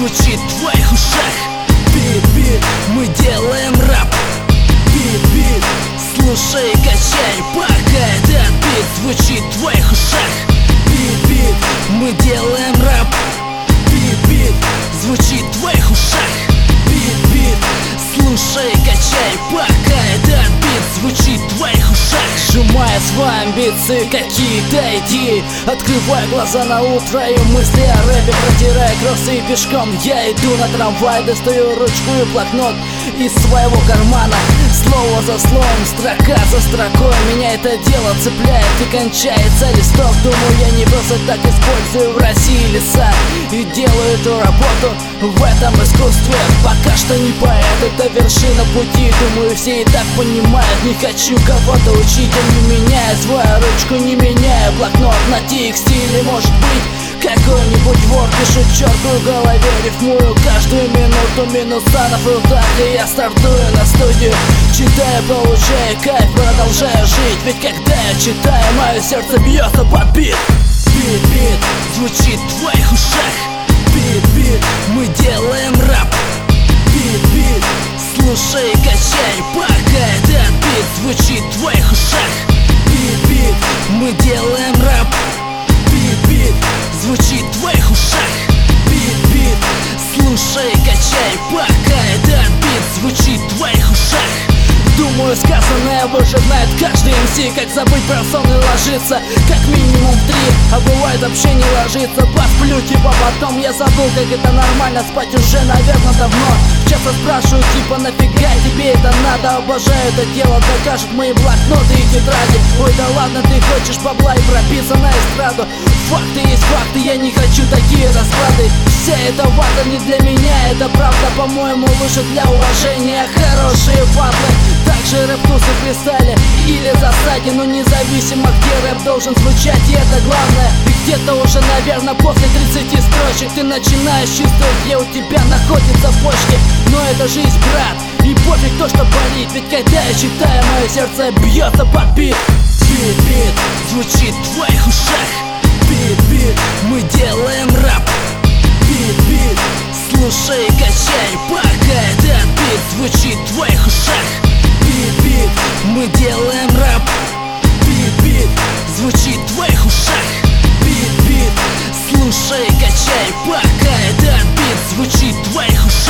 звучит в твоих ушах. Бит, мы делаем рэп. Бит, слушай, качай, пока этот бит звучит в твоих ушах. Бит, мы делаем рэп. Бит, звучит в твоих ушах. Бит, слушай, качай, пока этот бит звучит в твоих ушах. Сжимая свои амбиции, какие-то идеи, открывая глаза на утро и мысли о рэпе, протирая кроссы и пешком я иду на трамвай, достаю ручку и блокнот из своего кармана. Слово за словом, строка за строкой меня это дело цепляет и кончается листок. Думаю, я не просто так использую в России леса и делаю эту работу в этом искусстве. Пока что не поэт, это вершина пути. Думаю, все и так понимают, не хочу кого-то учить. Я не меняю свою ручку, не меняю блокнот на текстиле. Может быть, какой-нибудь вор пишет черту в голове, рифмую каждую минуту, минуса на фронтах. И я стартую на студию, читаю, получаю кайф, продолжаю жить. Ведь когда я читаю, мое сердце бьется под бит. Бит, звучит в твоих ушах. Бит, мы делаем рэп. Бит, слушай, качай, пока этот бит звучит в твоих ушах. Бит, мы делаем рэп. Бит, звучит в твоих ушах. Бит, слушай, качай, пока этот бит звучит в твоих ушах. Думаю, сказанное уже знает каждый МС. Как забыть про сон и ложиться, как минимум 3, а бывает вообще не ложиться. Посплю, типа потом я забыл, как это нормально. Спать уже, наверное, давно. Часто спрашиваю, типа, нафига тебе это надо? Обожаю это дело, докажут мои блокноты и тетради. Ой, да ладно, ты хочешь бабла и пробиться на эстраду. Факты есть факты, я не хочу такие расклады. Вся эта вата не для меня, это правда, по-моему, лучше для уважения. Хорошие батлы, также рэп-тусы в кристалле или засаде. Но независимо, где рэп должен звучать, и это главное. И где-то уже, наверное, после 30 строчек ты начинаешь чувствовать, где у тебя находятся почки. Но это жизнь, брат, и пофиг то, что болит. Ведь когда я читаю, мое сердце бьется под бит. Бит, звучит в твоих ушах. Бит, мы делаем рэп. Бит, слушай, качай, пока этот бит звучит в твоих ушах. Бит, мы делаем рэп. Бит, звучит в твоих ушах. Бит, слушай, качай, пока этот бит звучит в твоих ушах.